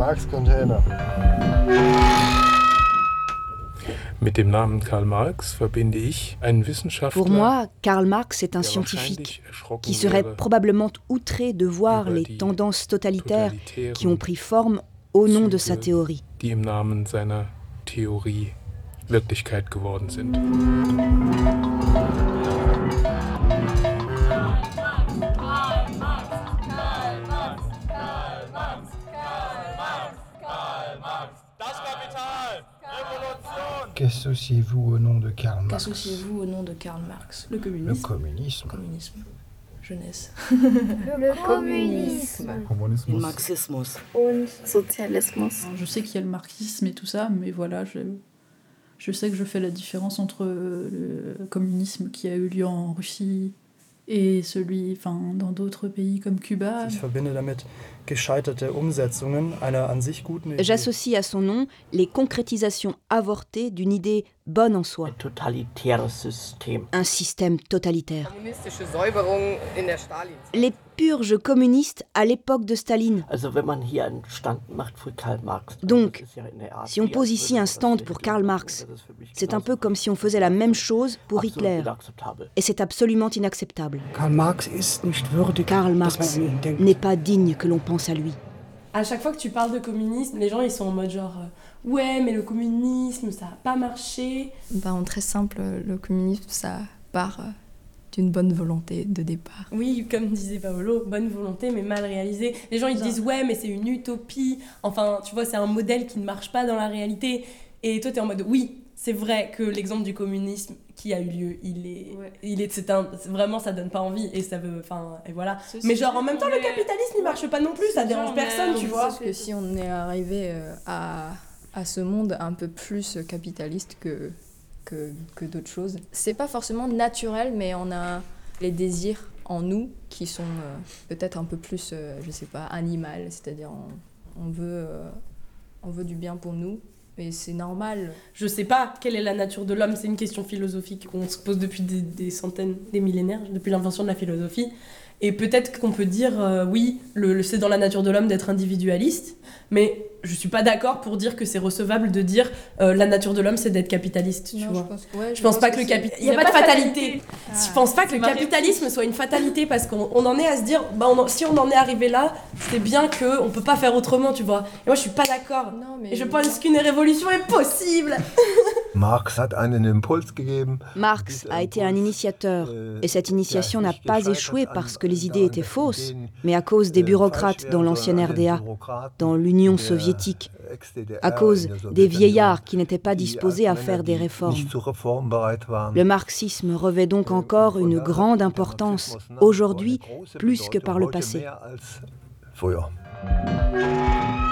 Marx-Container. Mit dem Namen Karl Marx verbinde ich einen Wissenschaftler. Pour moi, Karl Marx est un scientifique qui serait probablement outré de voir les tendances totalitaires qui ont pris forme au nom de sa théorie. Die im Namen seiner Theorie Wirklichkeit geworden sind. Qu'associez-vous au nom de Karl Marx? Qu'associez-vous au nom de Karl Marx? Le communisme. Le communisme. Communisme. Jeunesse. Le communisme. Le Marxismus. Und Sozialismus. Je sais qu'il y a le marxisme et tout ça, mais voilà, je sais que je fais la différence entre le communisme qui a eu lieu en Russie et celui dans d'autres pays comme Cuba. Ich verbinde damit gescheiterte Umsetzungen einer an sich guten Idee. J'associe à son nom les concrétisations avortées d'une idée bonne en soi. Ein totalitäres System. Un système totalitaire. Kommunistische Säuberung in der Stalinzeit. Les purges communistes à l'époque de Staline. Also wenn man hier einen Stand macht für Karl Marx. Donc, si on pose ici un stand pour Karl Marx, c'est un peu comme si on faisait la même chose pour Hitler. Et c'est absolument inacceptable. Karl Marx ist nicht würdig. Karl Marx n'est pas digne que l'on pense à lui. À chaque fois que tu parles de communisme, les gens ils sont en mode genre ouais mais le communisme ça a pas marché. En très simple, le communisme ça part d'une bonne volonté de départ. Oui, comme disait Paolo, bonne volonté mais mal réalisée. Les gens ils disent ouais mais c'est une utopie. Enfin tu vois c'est un modèle qui ne marche pas dans la réalité. Et toi t'es en mode oui c'est vrai que l'exemple du communisme qui a eu lieu, vraiment ça donne pas envie et ça veut, et voilà. Mais genre en même temps le capitalisme il marche pas non plus, ça dérange personne, tu vois. Parce que si on est arrivé à ce monde un peu plus capitaliste que d'autres choses, c'est pas forcément naturel, mais on a les désirs en nous qui sont peut-être un peu plus, je sais pas, animal, c'est-à-dire on veut du bien pour nous. Mais c'est normal. Je sais pas quelle est la nature de l'homme, c'est une question philosophique qu'on se pose depuis des centaines, des millénaires, depuis l'invention de la philosophie. Et peut-être qu'on peut dire, oui, c'est dans la nature de l'homme d'être individualiste, mais je suis pas d'accord pour dire que c'est recevable de dire la nature de l'homme c'est d'être capitaliste, tu vois. Je pense pas que le capitalisme... Il y a pas de fatalité. Je pense pas que le capitalisme soit une fatalité parce qu'on en est à se dire, si on en est arrivé là, c'est bien qu'on peut pas faire autrement, tu vois. Et moi je suis pas d'accord. Et je pense qu'une révolution est possible. Marx hat einen Impuls gegeben. Marx a été un initiateur, et cette initiation n'a pas échoué parce que les idées étaient fausses, mais à cause des bureaucrates dans l'ancienne RDA, dans l'Union soviétique, à cause des vieillards qui n'étaient pas disposés à faire des réformes. Le marxisme revêt donc encore une grande importance, aujourd'hui plus que par le passé. Früher.